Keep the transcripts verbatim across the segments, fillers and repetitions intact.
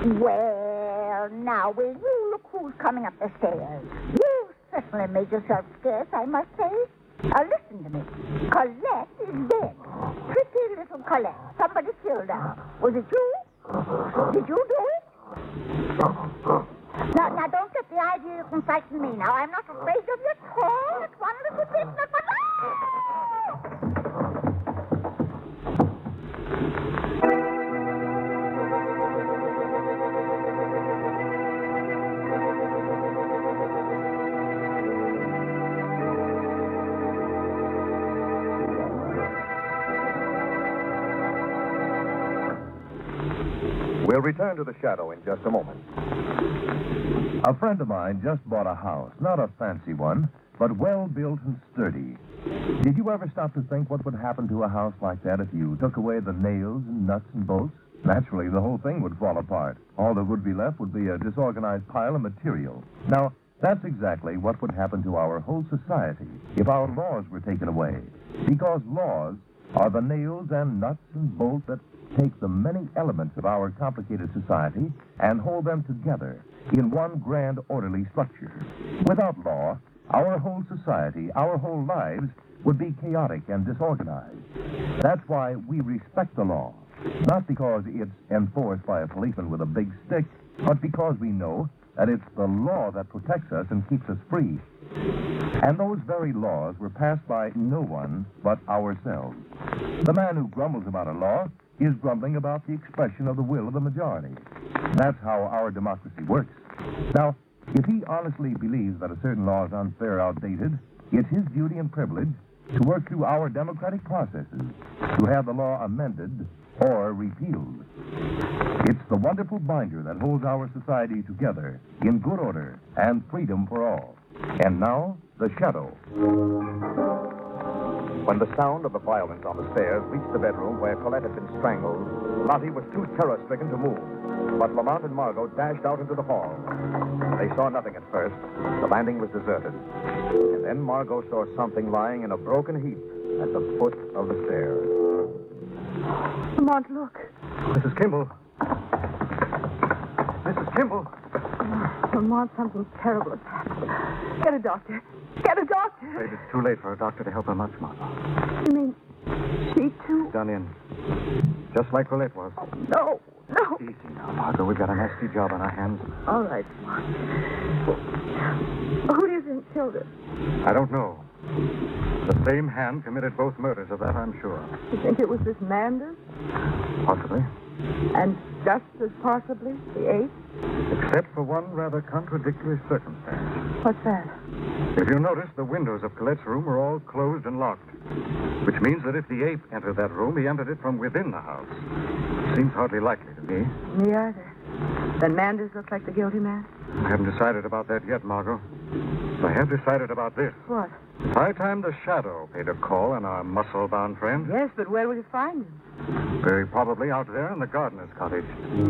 Well, now, will you look who's coming up the stairs? You certainly made yourself scarce, I must say. Now, listen to me. Colette is dead. Pretty little Colette. Somebody killed her. Was it you? Did you do it? Now, now, don't get the idea you can frighten me now. I'm not afraid of you at all. Not one little bit, not one... We'll return to the shadow in just a moment. A friend of mine just bought a house. Not a fancy one, but well-built and sturdy. Did you ever stop to think what would happen to a house like that if you took away the nails and nuts and bolts? Naturally, the whole thing would fall apart. All that would be left would be a disorganized pile of material. Now, that's exactly what would happen to our whole society if our laws were taken away. Because laws are the nails and nuts and bolts that take the many elements of our complicated society and hold them together in one grand orderly structure. Without law, our whole society, our whole lives would be chaotic and disorganized. That's why we respect the law, not because it's enforced by a policeman with a big stick, but because we know that it's the law that protects us and keeps us free. And those very laws were passed by no one but ourselves. The man who grumbles about a law is grumbling about the expression of the will of the majority. That's how our democracy works. Now, if he honestly believes that a certain law is unfair or outdated, it's his duty and privilege to work through our democratic processes to have the law amended or repealed. It's the wonderful binder that holds our society together in good order and freedom for all. And now, the shadow. When the sound of the violence on the stairs reached the bedroom where Colette had been strangled, Lottie was too terror-stricken to move. But Lamont and Margot dashed out into the hall. They saw nothing at first. The landing was deserted. And then Margot saw something lying in a broken heap at the foot of the stairs. Lamont, look. Missus Kimball. Missus Kimball. Lamont, something terrible has happened. Get a doctor. Get a doctor. Afraid it's too late for a doctor to help her much, Margot. You mean she, too? Done in. Just like Colette was. Oh, no. No. Easy now, Margot. We've got a nasty job on our hands. All right, Lamont. Who do you think killed her? I don't know. The same hand committed both murders, of that I'm sure. You think it was this Manders? Possibly. And just as possibly the ape? Except for one rather contradictory circumstance. What's that? If you notice, the windows of Colette's room are all closed and locked. Which means that if the ape entered that room, he entered it from within the house. Seems hardly likely to me. Me either. Then Manders looks like the guilty man? I haven't decided about that yet, Margot. But I have decided about this. What? It's high time the shadow paid a call on our muscle-bound friend. Yes, but where will you find him? Very probably out there in the gardener's cottage.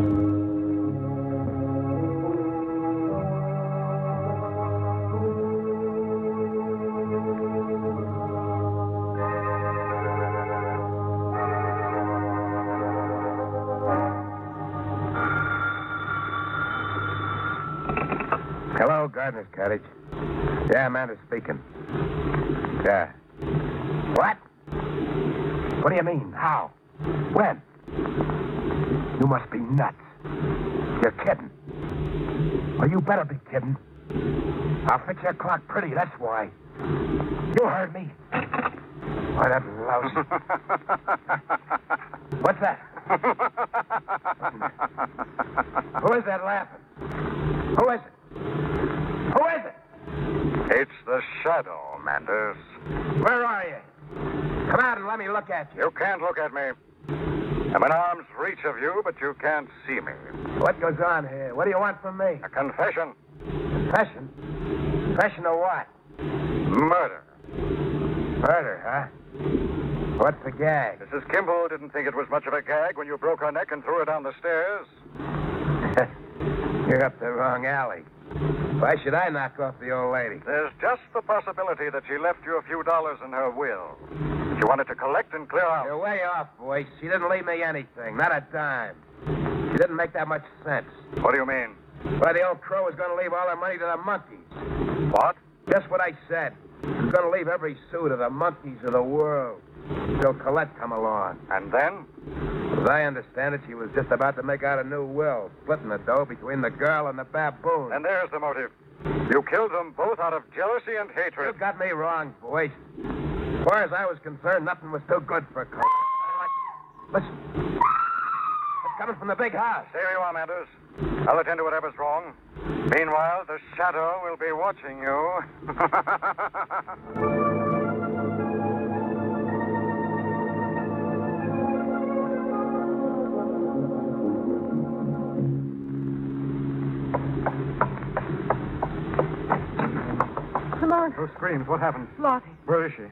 Hello, gardener's cottage. Yeah, Amanda speaking. Yeah. What? What do you mean? How? When? You must be nuts. You're kidding. Well, you better be kidding. I'll fix your clock pretty, that's why. You heard me. Why, that louse. What's that? Who is that laughing? Who is it? Who is it? It's the shadow, Manders. Where are you? Come out and let me look at you. You can't look at me. I'm in arm's reach of you, but you can't see me. What goes on here? What do you want from me? A confession. Confession? Confession of what? Murder. Murder, huh? What's the gag? Missus Kimball didn't think it was much of a gag when you broke her neck and threw her down the stairs. You're up the wrong alley. Why should I knock off the old lady? There's just the possibility that she left you a few dollars in her will. She wanted to collect and clear out. You're way off, boy. She didn't leave me anything. Not a dime. It didn't make that much sense. What do you mean? Why, the old crow was going to leave all her money to the monkeys. What? Just what I said. She's going to leave every sou to the monkeys of the world. Till Colette come along. And then? As I understand it, she was just about to make out a new will, splitting the dough between the girl and the baboon. And there's the motive. You killed them both out of jealousy and You hatred. got me wrong, boys. As far as I was concerned, nothing was too good for Colette. Listen. It's coming from the big house. There you are, Manders. I'll attend to whatever's wrong. Meanwhile, the shadow will be watching you. Come on. Those screams, what happened? Lottie. Where is she?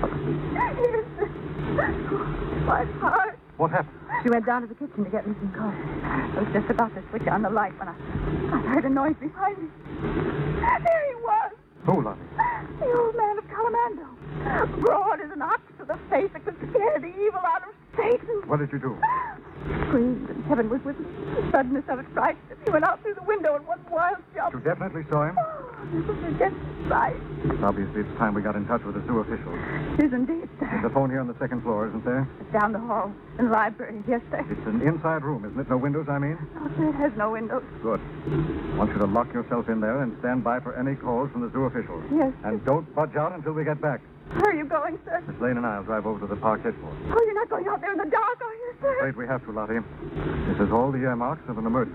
My heart. What happened? She went down to the kitchen to get me some coffee. I was just about to switch on the light when I, I heard a noise behind me. There he was. Who, Lottie? The old man of Calamando. Broad as an ox with a face that could scare the evil out of Satan. What did you do? Screamed and heaven was with me. The suddenness of it frightened him. He went out through the window in one wild jump. You definitely saw him? Oh, this was a death sight. Obviously, it's time we got in touch with the zoo officials. It is indeed, sir. There's a phone here on the second floor, isn't there? It's down the hall in the library. Yes, sir. It's an inside room, isn't it? No windows, I mean? No, sir, it has no windows. Good. I want you to lock yourself in there and stand by for any calls from the zoo officials. Yes. And don't budge out until we get back. Where are you going, sir? Miss Lane and I'll drive over to the park headquarters. Oh, you're not going out there in the dark, are you, sir? Afraid we have to, Lottie. This is all the earmarks of an emergency.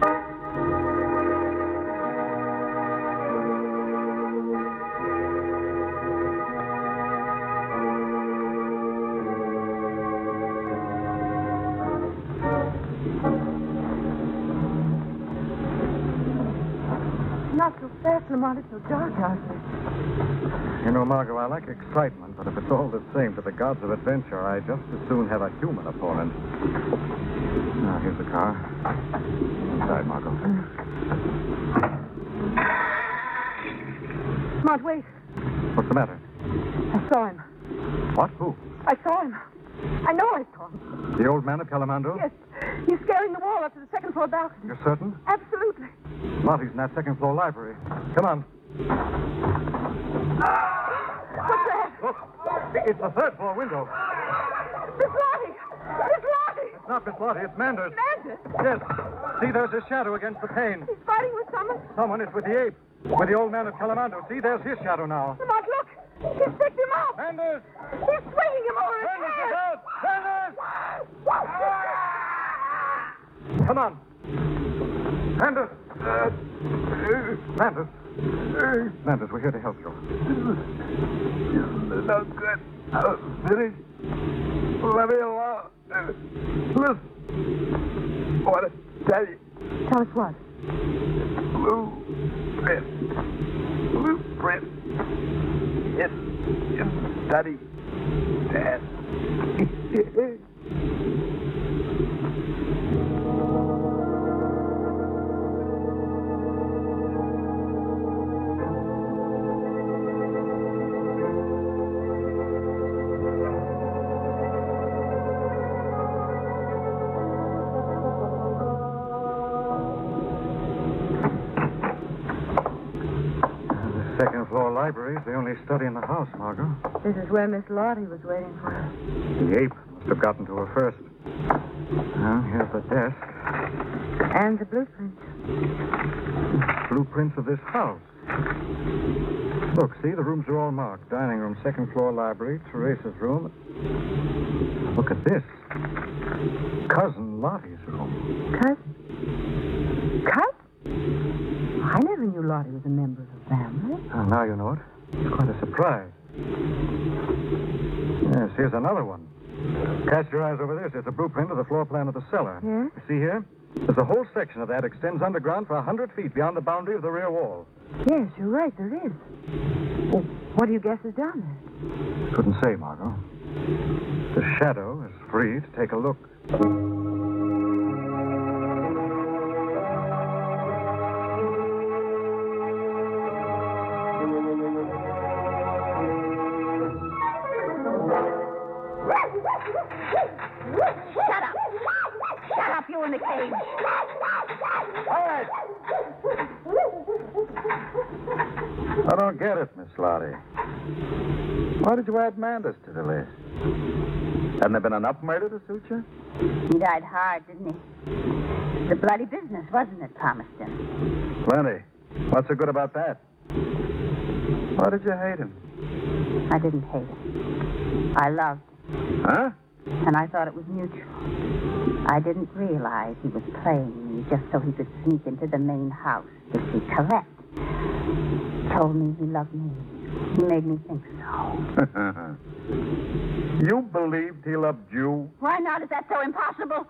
Not so fast, Lamont. It's so dark out there. You know, Margot, I like excitement, but if it's all the same to the gods of adventure, I just as soon have a human opponent. Now, here's the car. Inside, Margot. Lamont, wait. What's the matter? I saw him. What? Who? I saw him. I know I saw him. The old man of Calamando? Yes. He's scaling the wall up to the second floor balcony. You're certain? Absolutely. Lottie's in that second floor library. Come on. What's that? Look. It's the third floor window. Miss Lottie! Miss Lottie! It's not Miss Lottie, it's Manders. Manders! Yes. See, there's his shadow against the pane. He's fighting with someone. Someone is with the ape. With the old man of Calamando. See, there's his shadow now. Lamont, look! He's picked him up! Manders! He's swinging him over his Manders is head! out! Manders! Come on. Manders! Uh, Manders. Manders, we're here to help you. No good. I'll finish. Let me alone. Listen. I want to tell you. Tell us what? Blueprint. Blueprint. In, in study. Dad. Second floor library is the only study in the house, Margot. This is where Miss Lottie was waiting for us. The ape must have gotten to her first. Well, here's the desk. And the blueprint. Blueprints of this house. Look, see, the rooms are all marked. Dining room, second floor library, Teresa's room. Look at this. Cousin Lottie's room. Cut? Cut? I never knew Lottie was a member of the family. Oh, now you know it. It's quite a surprise. Yes, here's another one. Cast your eyes over this. It's a blueprint of the floor plan of the cellar. Yeah? You see here? There's a whole section of that extends underground for a hundred feet beyond the boundary of the rear wall. Yes, you're right, there is. Well, what do you guess is down there? Couldn't say, Margot. The shadow is free to take a look. Shut up. Shut up, you you in the cage. Quiet! I don't get it, Miss Lottie. Why did you add Manders to the list? Hadn't there been enough murder to suit you? He died hard, didn't he? It's a bloody business, wasn't it, Palmerston? Plenty. What's so good about that? Why did you hate him? I didn't hate him. I loved him. Huh? And I thought it was mutual. I didn't realize he was playing me just so he could sneak into the main house to see Colette. Told me he loved me. He made me think so. You believed he loved you? Why not? Is that so impossible?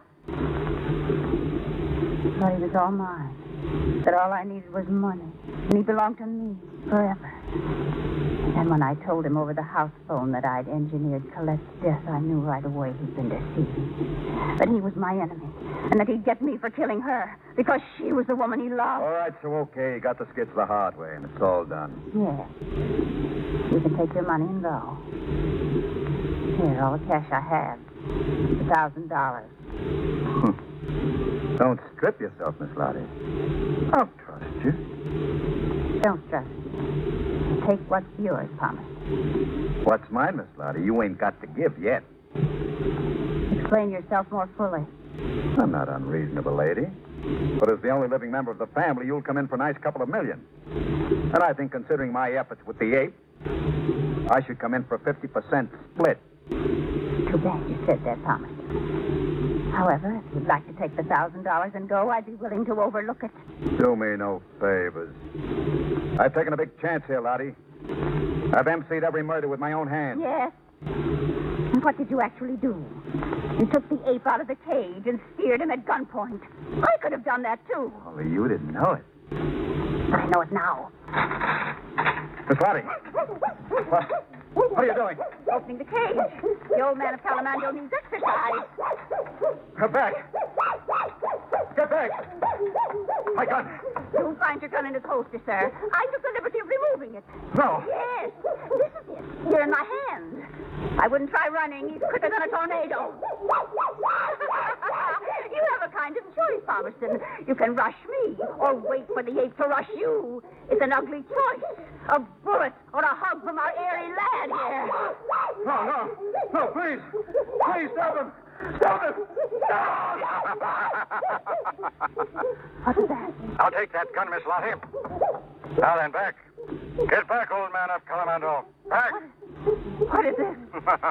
But he was all mine. That all I needed was money. And he belonged to me forever. And when I told him over the house phone that I'd engineered Colette's death, I knew right away he'd been deceived. That he was my enemy. And that he'd get me for killing her. Because she was the woman he loved. All right, so okay. You got the skits the hard way, and it's all done. Yes. You can take your money and go. Here, all the cash I have. A thousand dollars. Don't strip yourself, Miss Lottie. I'll trust you. Don't trust me. Take what's yours, Thomas. What's mine, Miss Lottie? You ain't got to give yet. Explain yourself more fully. I'm not unreasonable, lady. But as the only living member of the family, you'll come in for a nice couple of million. And I think, considering my efforts with the ape, I should come in for a fifty percent split. Too bad you said that, Thomas. However, if you'd like to take the thousand dollars and go, I'd be willing to overlook it. Do me no favors. I've taken a big chance here, Lottie. I've emceed every murder with my own hands. Yes? And what did you actually do? You took the ape out of the cage and speared him at gunpoint. I could have done that, too. Only you didn't know it. But I know it now. Miss Lottie. What? What are you doing? Opening the cage. The old man of Calamando needs exercise. Get back. Get back. My gun. You'll find your gun in its holster, sir. I took the liberty of removing it. No. Yes. This is it. Here in my hand. I wouldn't try running. He's quicker than a tornado. You have a kind of choice, Palmerston. You can rush me or wait for the ape to rush you. It's an ugly choice. A bullet or a hug from our airy lad here. No, no. No, please. Please, stop him. Stop him. Stop. What is that? I'll take that gun, Miss Lottie. Now then, back. Get back, old man of Calamando. Back. What is this?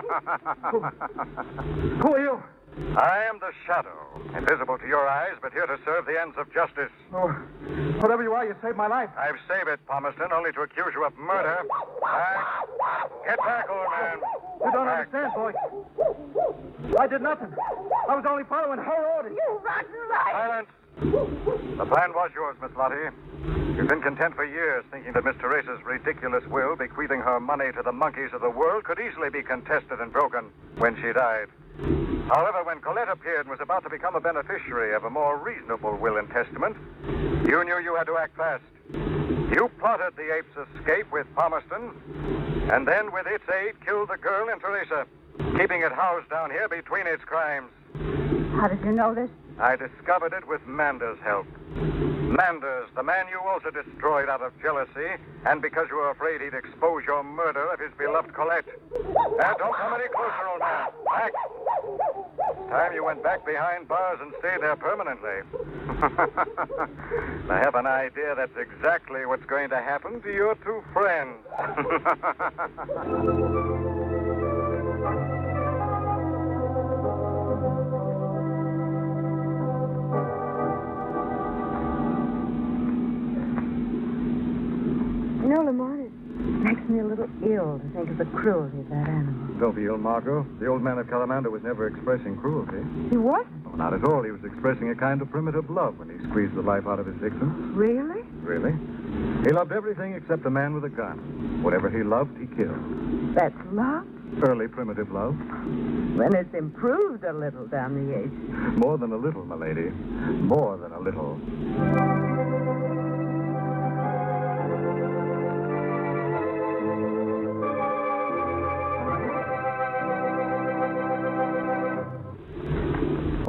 Who are you? I am the Shadow, invisible to your eyes, but here to serve the ends of justice. Oh, whatever you are, you saved my life. I've saved it, Palmerston, only to accuse you of murder. Back. Get back, old man. You don't Back. understand, boy. I did nothing. I was only following her orders. You rotten liar. Silence. The plan was yours, Miss Lottie. You've been content for years thinking that Miss Teresa's ridiculous will, bequeathing her money to the monkeys of the world, could easily be contested and broken when she died. However, when Colette appeared and was about to become a beneficiary of a more reasonable will and testament, you knew you had to act fast. You plotted the ape's escape with Palmerston, and then with its aid killed the girl and Teresa, keeping it housed down here between its crimes. How did you know this? I discovered it with Manders' help. Manders, the man you also destroyed out of jealousy, and because you were afraid he'd expose your murder of his beloved Colette. Now, don't come any closer, old man. Back. It's time you went back behind bars and stayed there permanently. I have an idea that's exactly what's going to happen to your two friends. You know, Lamont, it makes me a little ill to think of the cruelty of that animal. Don't be ill, Margot. The old man of Calamando was never expressing cruelty. He what? No, not at all. He was expressing a kind of primitive love when he squeezed the life out of his victims. Really? Really? He loved everything except a man with a gun. Whatever he loved, he killed. That's love? Early primitive love. When it's improved a little down the age. More than a little, my lady. More than a little.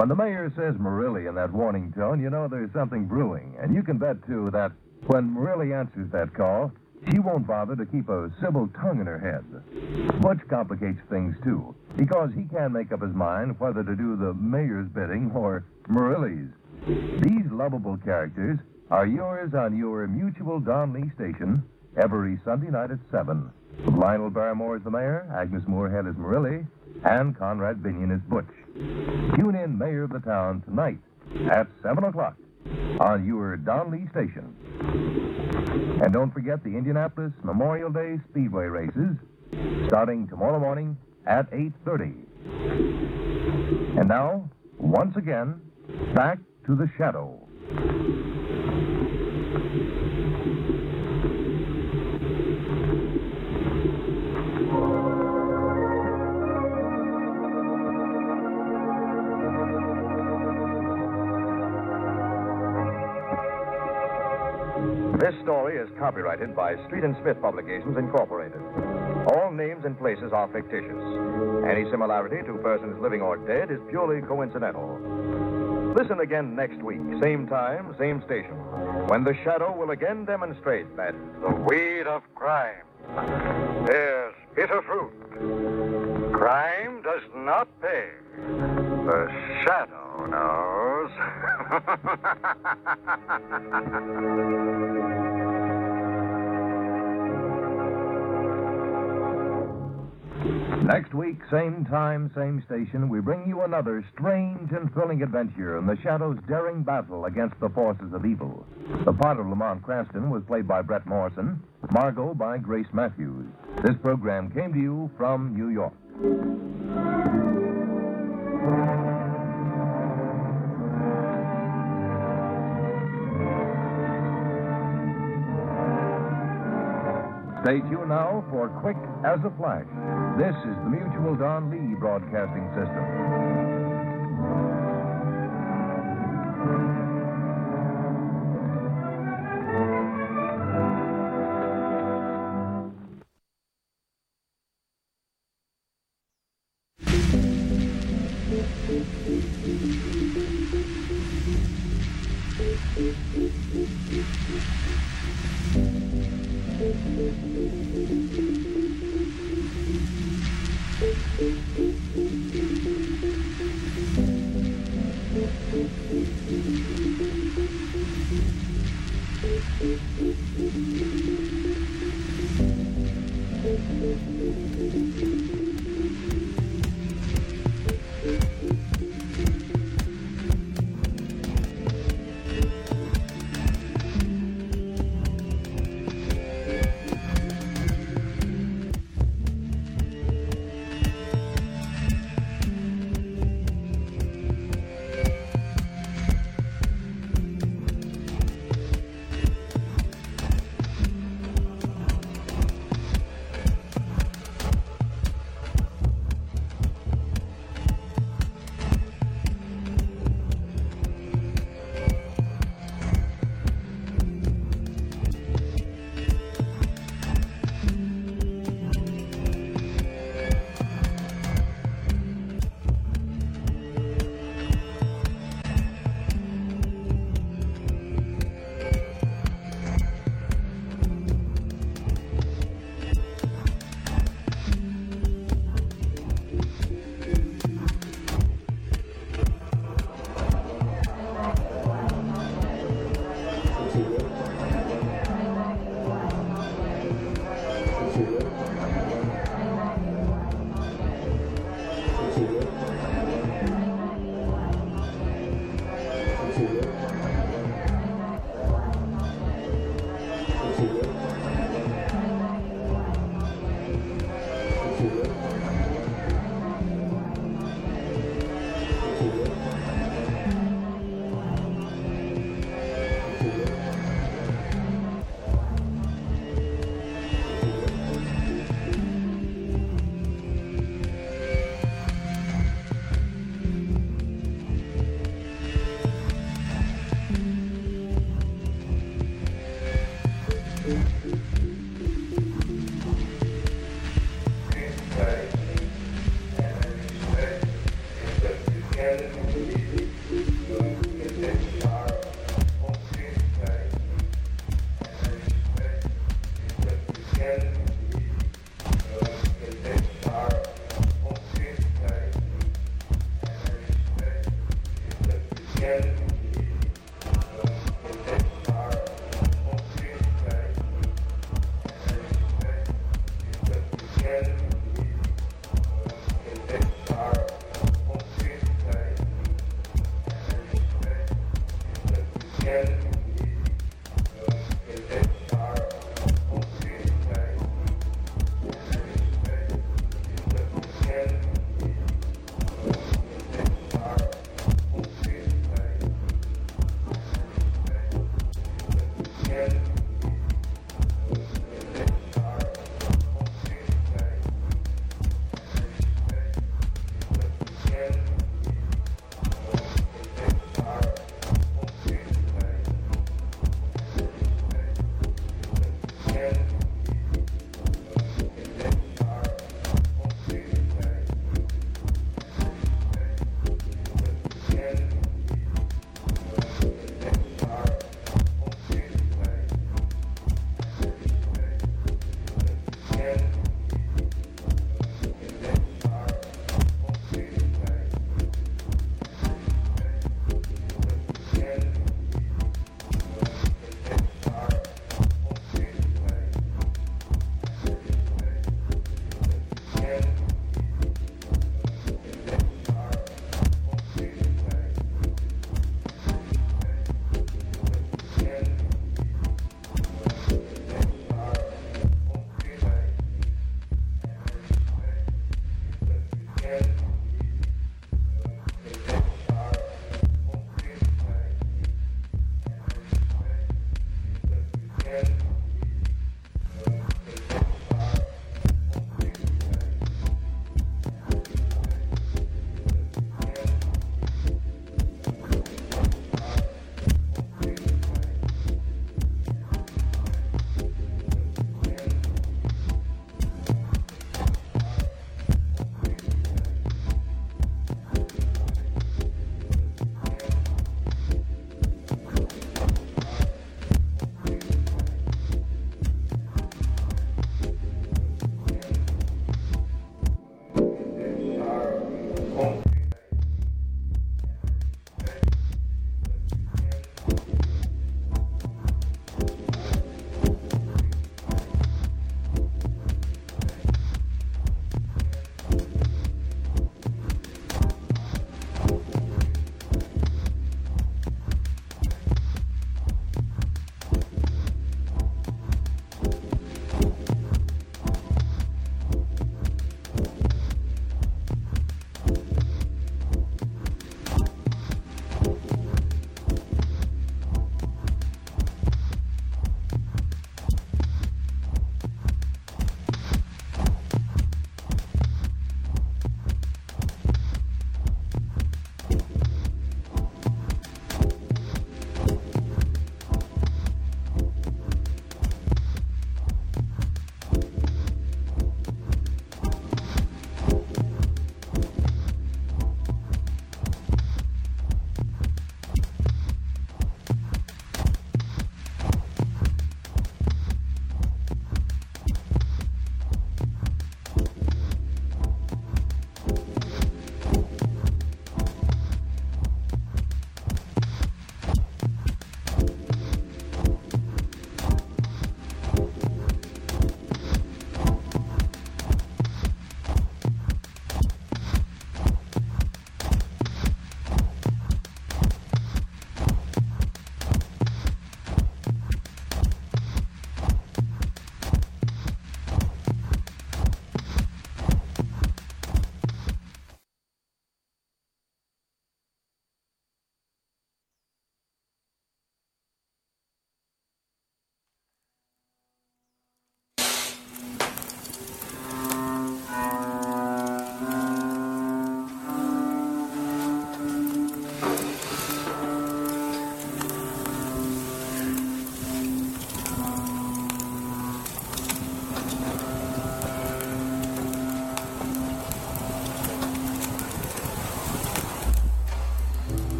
When the mayor says Murilli in that warning tone, you know there's something brewing. And you can bet, too, that when Murilli answers that call, she won't bother to keep a civil tongue in her head. Which complicates things, too, because he can't make up his mind whether to do the mayor's bidding or Murilli's. These lovable characters are yours on your Mutual Don Lee station every Sunday night at seven. With Lionel Barrymore as the mayor, Agnes Moorehead as Murilli, and Conrad Binion as Butch. Tune in Mayor of the Town tonight at seven o'clock on your Don Lee station. And don't forget the Indianapolis Memorial Day Speedway races starting tomorrow morning at eight thirty. And now, once again, back to the Shadow. This story is copyrighted by Street and Smith Publications, Incorporated. All names and places are fictitious. Any similarity to persons living or dead is purely coincidental. Listen again next week, same time, same station, when the Shadow will again demonstrate that The weed of crime bears bitter fruit. Crime does not pay. The Shadow knows. Next week, same time, same station, we bring you another strange and thrilling adventure in the Shadow's daring battle against the forces of evil. The part of Lamont Cranston was played by Brett Morrison, Margot by Grace Matthews. This program came to you from New York. Stay tuned now for Quick as a Flash. This is the Mutual Don Lee Broadcasting System.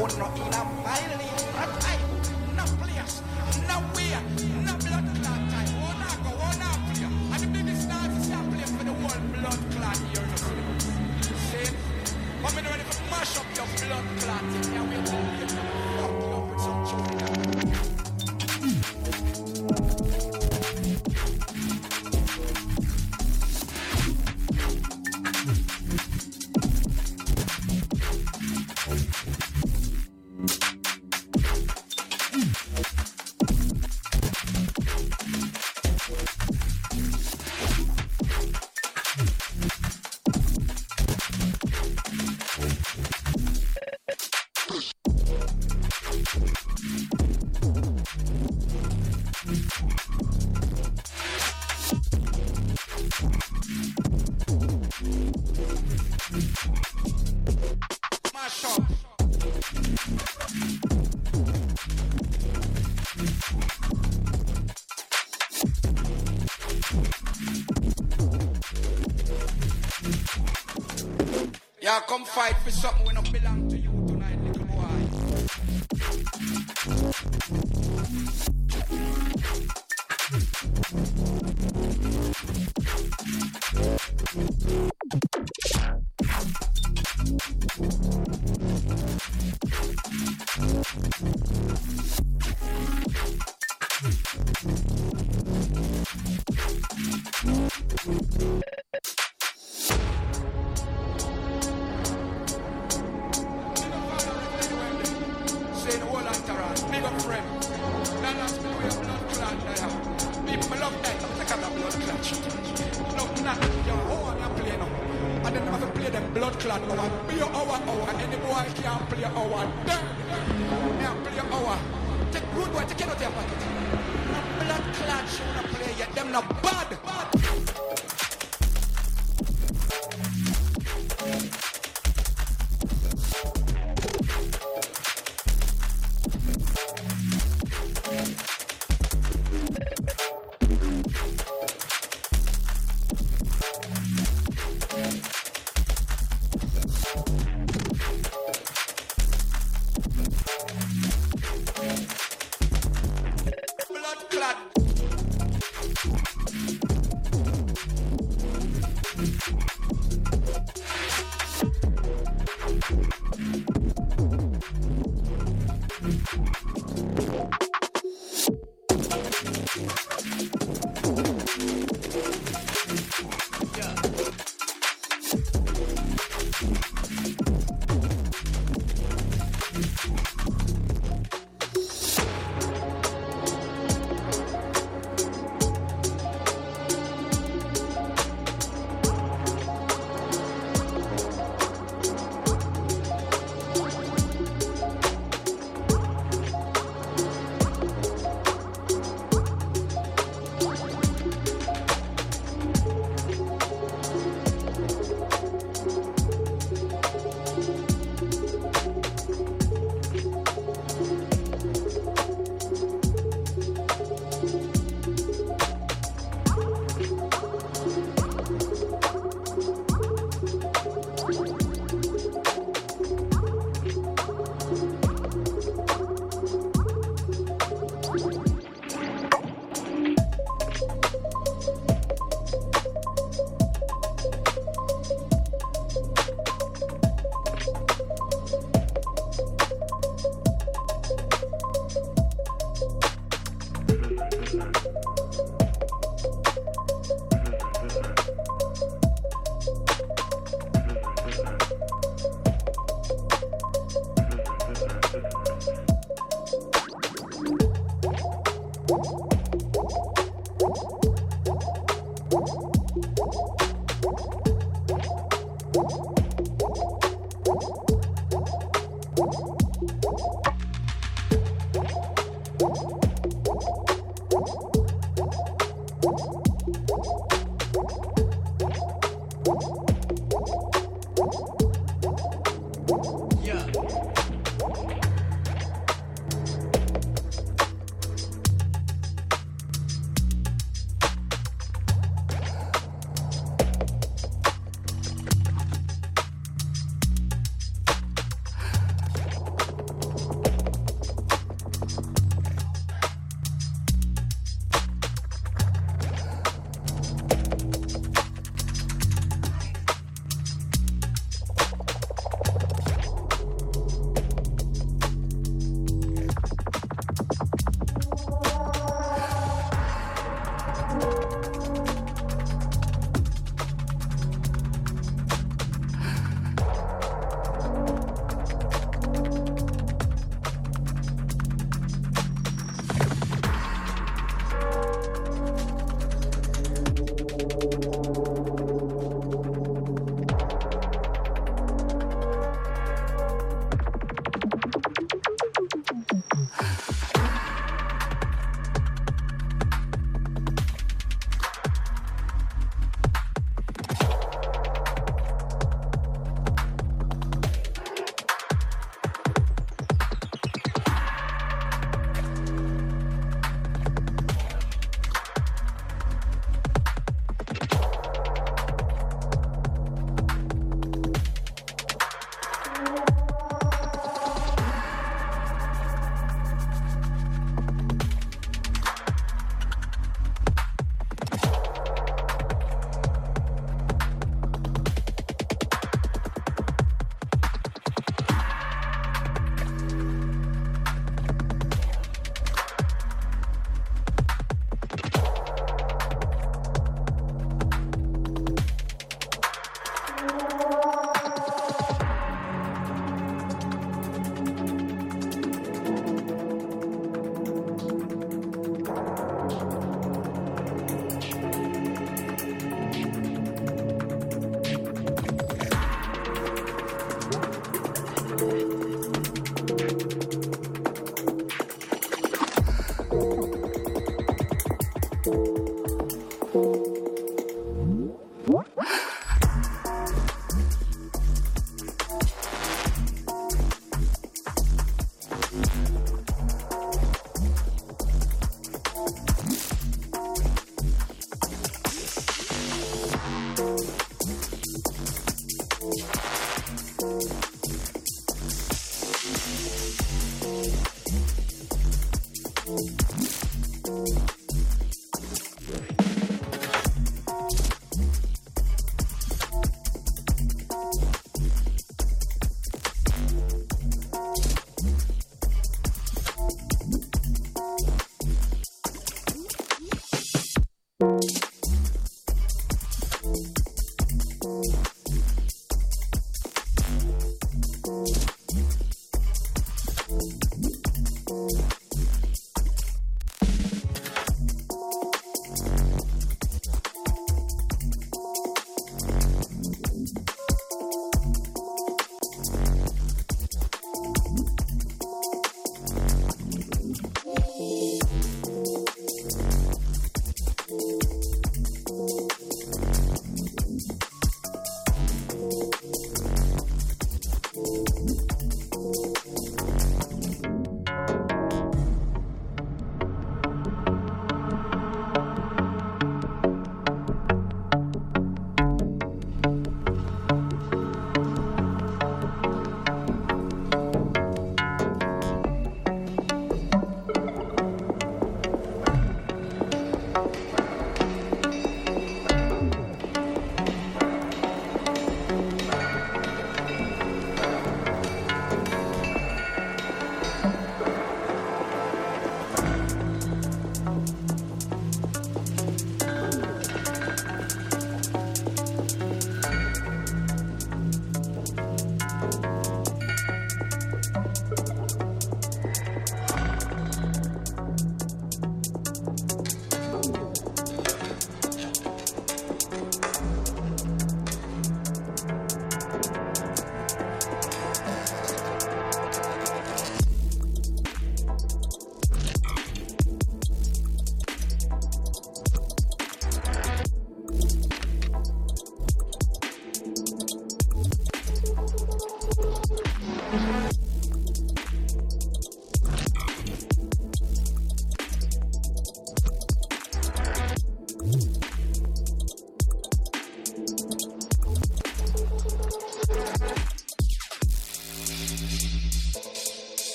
Oh, no, in a violence, no time, no place, no way, no blood clot time. Oh, no, go, oh, no, play. And the biggest dance is not play for the whole blood clot here. See? I'm ready to mash up your blood clot. Yeah, we're going to fuck you up with some children. Y'all come fight for something when don't belong to you tonight, little boy.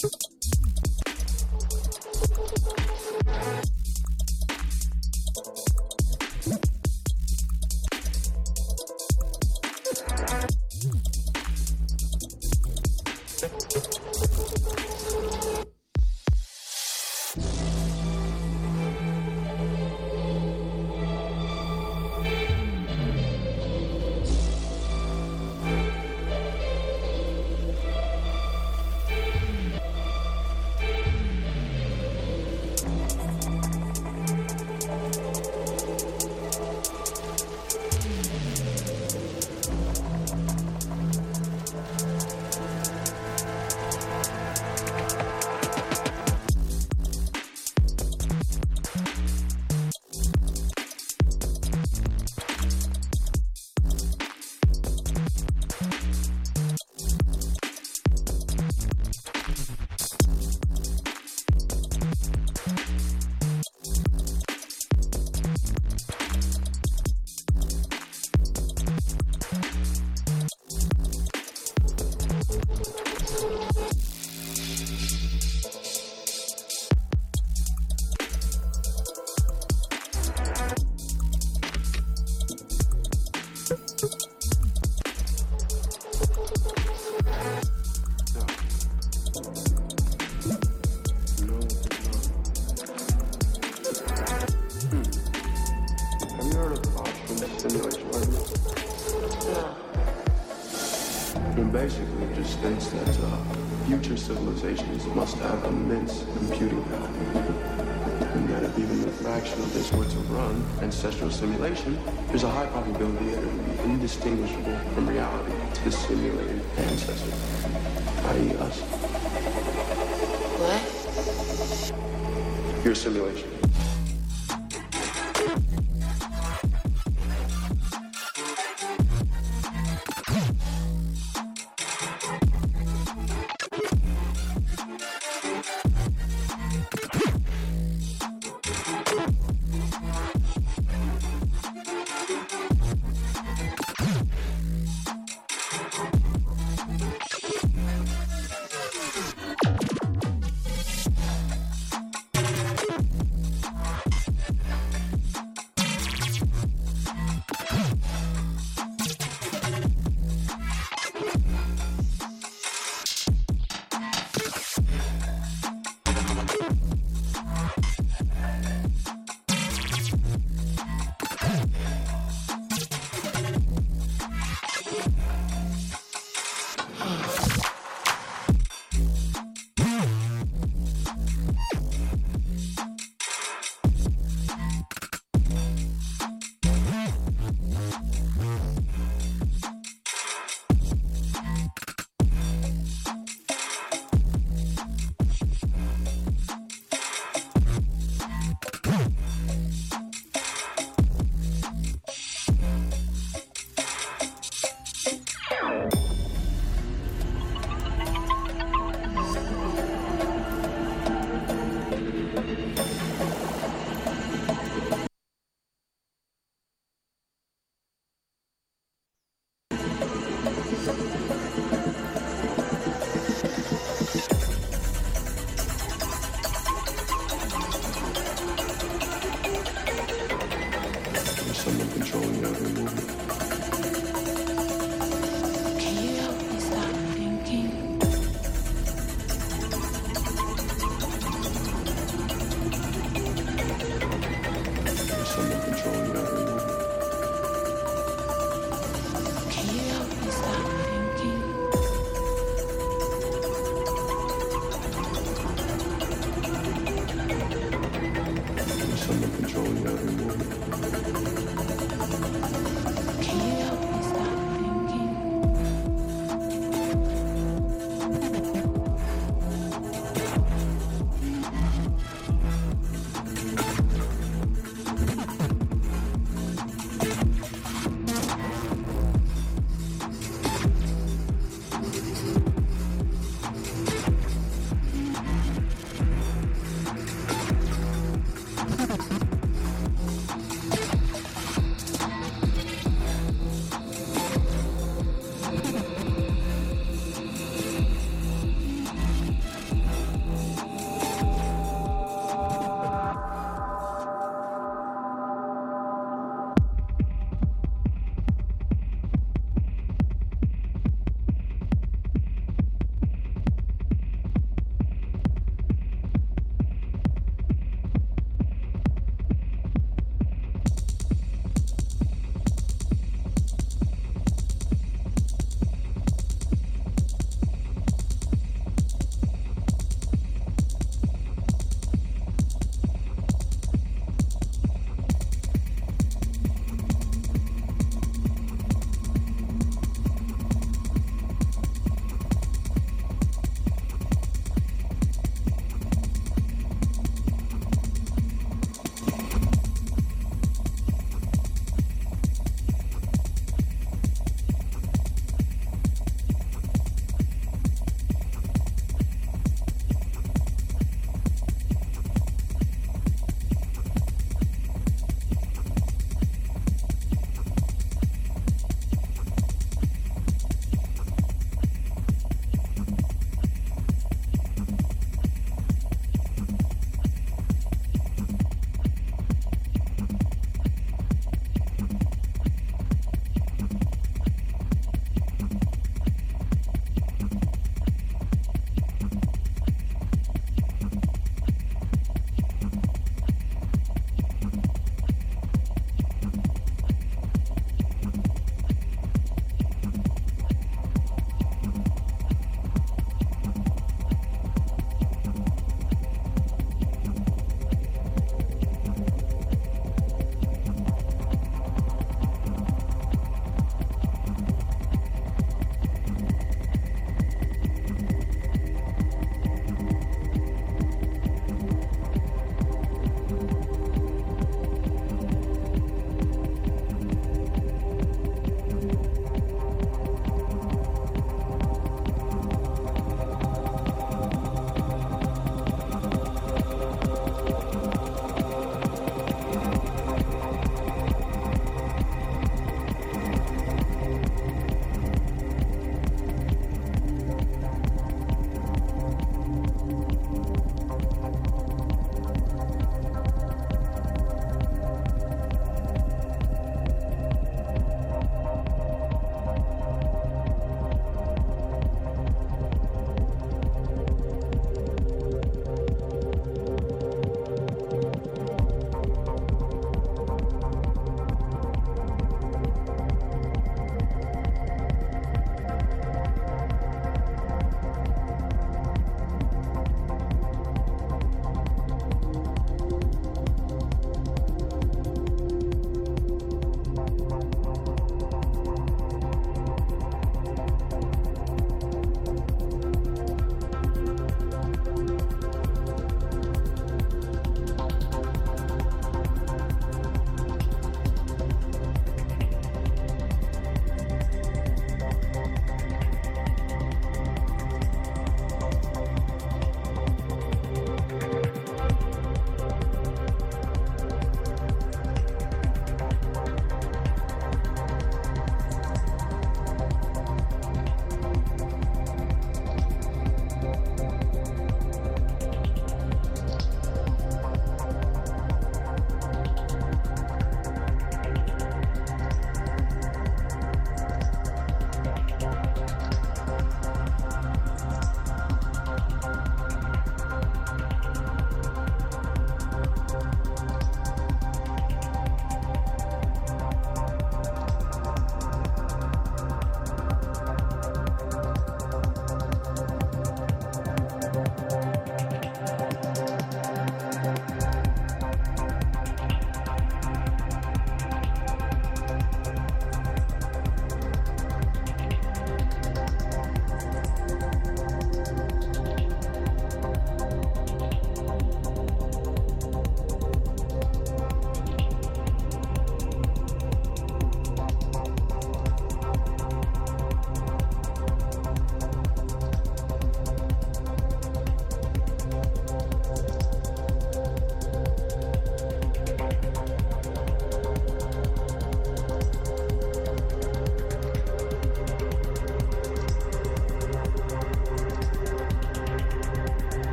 Basically, it just states that uh, future civilizations must have immense computing power. And that if even a fraction of this were to run ancestral simulation, there's a high probability that it would be indistinguishable from reality to the simulated ancestor, that is us. What? Your simulation.